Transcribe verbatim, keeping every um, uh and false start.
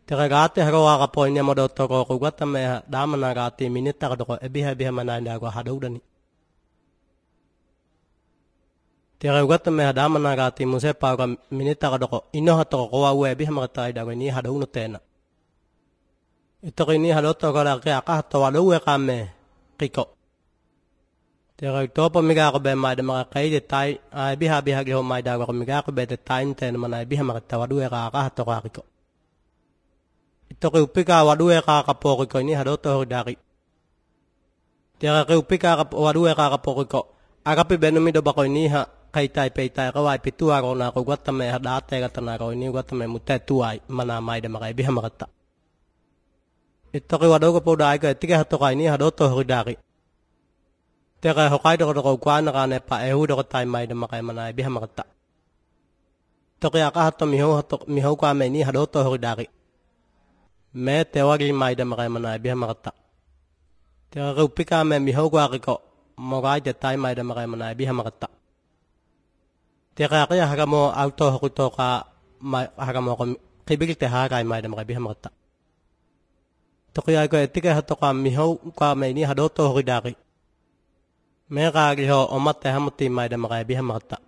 Teragate harawa ka poinya modotto ko kugata me damana gati minita ka doko ebiha biha mananda ko hadudani. Teragate me damana gati musepa ka minita ka doko ino hato ko wa we biha magata ida ko ni hadunu tena. Ito ko ni halotto ko la ka ka to wa we ka me kiko. Terag topo miga ko be ma de ma kai de tai biha biha ge ho ma da ko miga ko be de tai tena mana biha magata wa we ka ka to ka kiko. Ito ko upika wadue ka kapoko ko ni hadoto dari. Tira ko upika ka wadue ka kapoko ko. Agapi benumi do bako ni ha kaitai peitai ko wai pitua ko na ko gata me hadate gata na ko ni gata me mutetuai mana mai de makai biha makata. Ito ko wado ko podai ko tiga hato ka ni hadoto dari. Tira ho kai do ko kwa na ka ne pa ehu do ko tai mai de makai mana biha makata. To ko aka hato miho hato miho ka me ni hadoto dari. Me te wagi mai da makai mana biha makata. Te rupika me mi hogwa ko moga ja tai mai da makai mana biha makata. Te ka ya haga mo auto hokuto ka haga mo kibig te haga mai da makai biha makata. To ya ko etika hato ka mi ho ka me ni hadoto hogidari. Me ga gi ho omatte hamuti mai da makai biha makata.